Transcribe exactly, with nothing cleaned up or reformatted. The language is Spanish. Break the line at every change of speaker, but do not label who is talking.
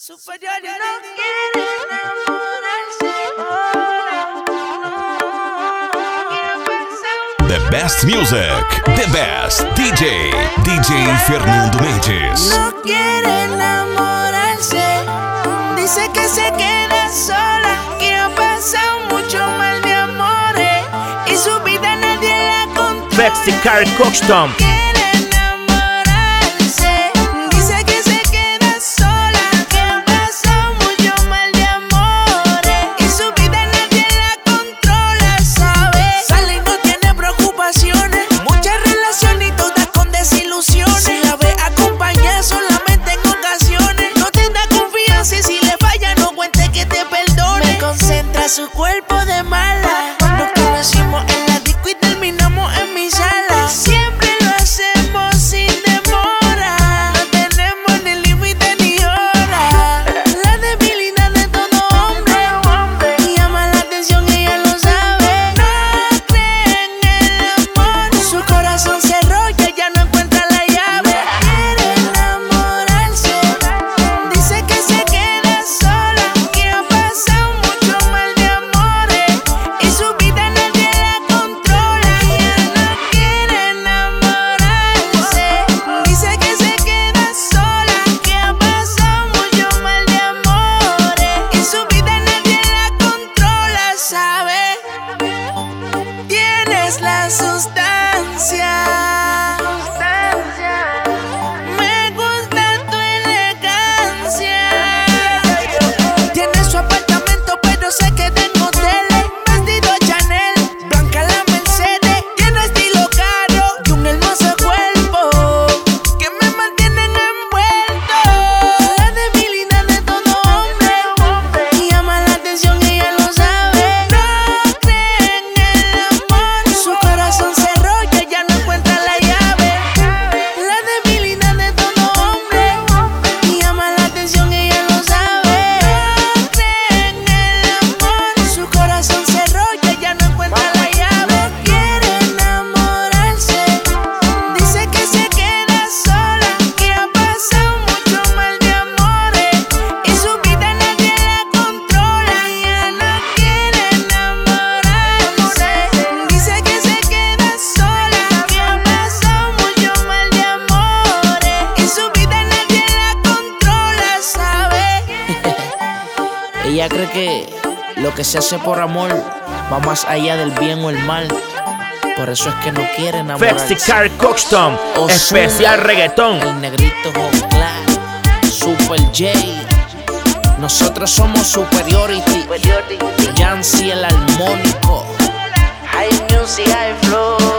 Superior y no quiere enamorarse.
The best music, the best D J, D J Fernando Mendes.
No quiere enamorarse, dice que se queda sola, que ha pasado mucho mal de amores y su vida nadie la controla.
Vexy Carrie Coxton.
Su cuerpo de mala. Nos conocimos en la disco y terminamos en mi sala. Siempre lo hacemos sin demora. No tenemos ni límite ni hora. La debilidad de todo hombre y llama la atención, ella lo sabe. No cree en el amor. Su corazón se rolla, ya no encuentra la llave. Quiere enamorarse, dice que se queda sola, que ha pasado mucho mal. La sustancia, me gusta tu elegancia. Tiene su apartamento, pero sé que tengo tele. Vestido Chanel, blanca la Mercedes. Tiene estilo caro y un hermoso cuerpo que me mantienen envuelto. La debilidad de todo hombre y llama la atención, ella lo sabe. No cree en el amor. Su corazón se rolla, ya no encuentra la llave. La debilidad de todo hombre y llama la atención, ella lo sabe. No cree en el amor. Su corazón se rolla, ya no encuentra la llave. Quiere enamorarse, dice que se queda sola, que ha pasado mucho mal de amores y su vida nadie la controla. Ella no quiere enamorarse, dice que se queda sola, que ha pasado mucho mal de amores y su vida nadie la controla, ¿sabe?
Ella cree que lo que se hace por amor va más allá del bien o el mal. Por eso es que no quiere enamorarse.
Vexy Carrie Coxton,
Ozuna,
especial reggaetón.
El negrito Joclar, Super J. Nosotros somos Superiority. Yancy el armónico.
High music, high flow.